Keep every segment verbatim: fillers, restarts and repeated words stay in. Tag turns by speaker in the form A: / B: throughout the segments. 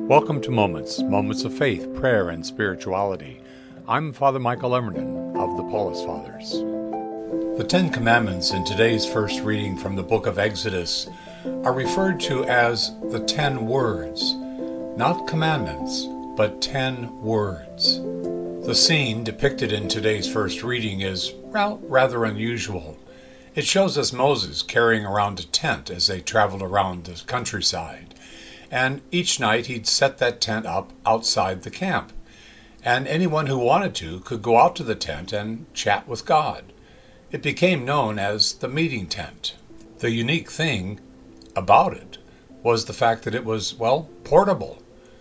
A: Welcome to Moments, Moments of Faith, Prayer, and Spirituality. I'm Father Michael Emerton of the Paulist Fathers. The Ten Commandments in today's first reading from the book of Exodus are referred to as the Ten Words, not commandments, but ten words. The scene depicted in today's first reading is, well, rather unusual. It shows us Moses carrying around a tent as they traveled around the countryside. And each night he'd set that tent up outside the camp. And anyone who wanted to could go out to the tent and chat with God. It became known as the meeting tent. The unique thing about it was the fact that it was, well, portable.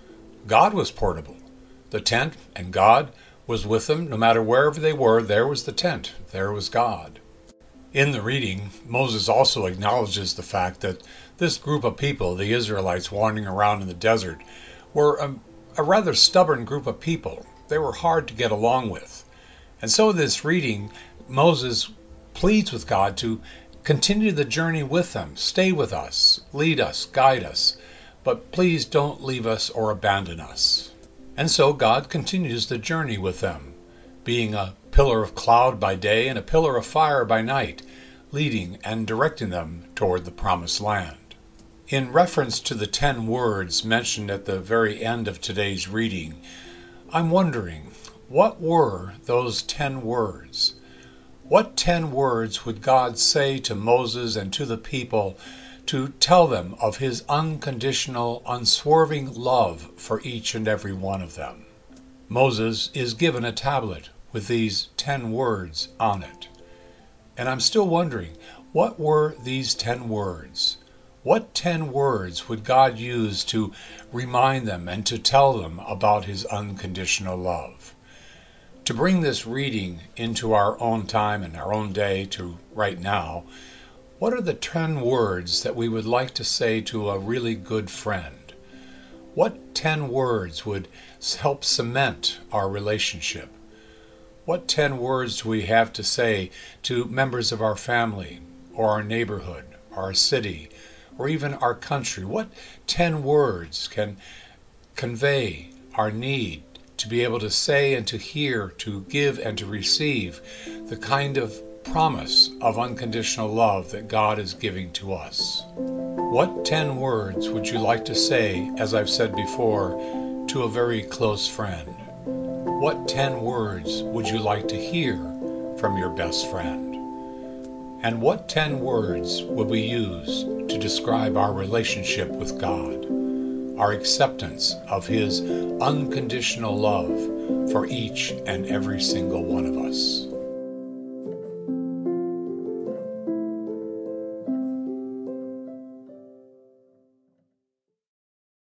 A: God was portable. The tent and God was with them. No matter wherever they were, there was the tent. There was God. In the reading, Moses also acknowledges the fact that this group of people, the Israelites wandering around in the desert, were a, a rather stubborn group of people. They were hard to get along with. And so in this reading, Moses pleads with God to continue the journey with them. Stay with us, lead us, guide us, but please don't leave us or abandon us. And so God continues the journey with them, being a pillar of cloud by day and a pillar of fire by night, leading and directing them toward the promised land. In reference to the ten words mentioned at the very end of today's reading, I'm wondering, what were those ten words? What ten words would God say to Moses and to the people to tell them of his unconditional, unswerving love for each and every one of them? Moses is given a tablet with these ten words on it. And I'm still wondering, what were these ten words? What ten words would God use to remind them and to tell them about his unconditional love? To bring this reading into our own time and our own day to right now, what are the ten words that we would like to say to a really good friend? What ten words would help cement our relationship? What ten words do we have to say to members of our family, or our neighborhood, our city, or even our country? What ten words can convey our need to be able to say and to hear, to give and to receive the kind of promise of unconditional love that God is giving to us? What ten words would you like to say, as I've said before, to a very close friend? What ten words would you like to hear from your best friend? And what ten words would we use to describe our relationship with God, our acceptance of his unconditional love for each and every single one of us?